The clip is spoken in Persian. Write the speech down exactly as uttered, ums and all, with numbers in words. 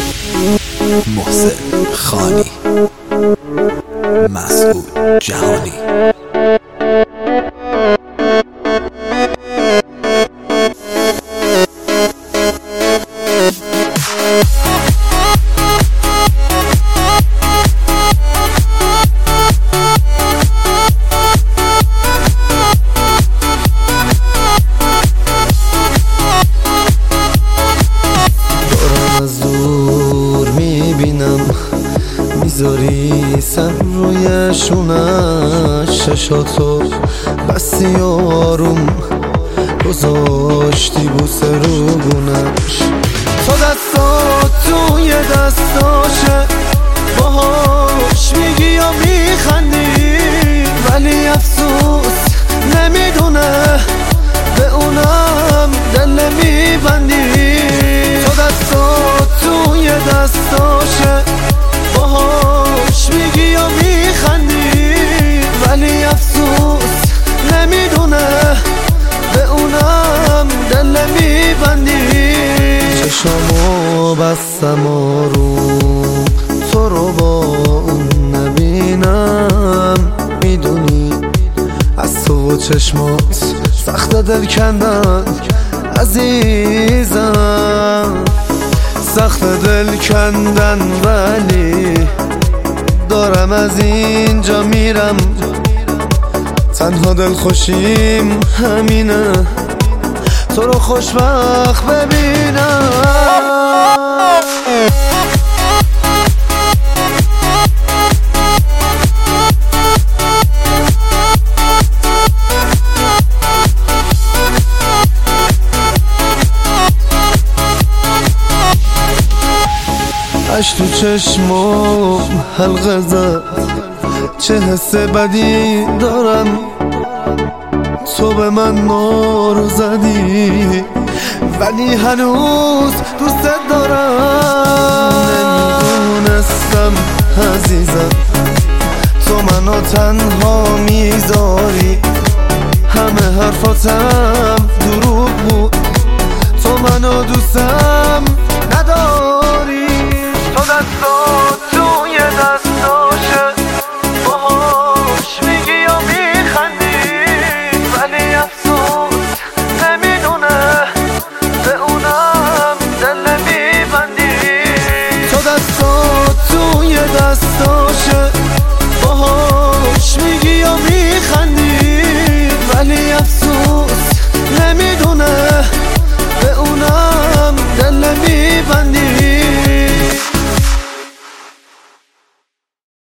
محسن خانی، مسعود جهانی. میذاری سر روی شونش، چشاتو بستی آروم گذاشتی بوسه رو گونش. تو دستات توی دستاشه، باهاش میگی یا میخندی، ولی افسوس نمیدونه به اونم دل میبندی. تو دستات توی دستاشه، باهاش میگی یا میخندی، ولی افسوس نمیدونه به اونم دل میبندی. چشامو بستم آروم تو رو با اون نبینم، میدونی از تو و چشمات سخت دل کندن عزیزم، سخت دل کندن، ولی دارم از اینجا میرم. تنها دل خوشیم همینه، تو رو خوشبخت ببینم. اش تو چشمم حلقه زد، چه حس بدی دارم، تو به من نارو زدی ولی هنوز دوست دارم. نمیدونستم عزیزم تو منو تنها میذاری، همه حرفاتم دروغ بود.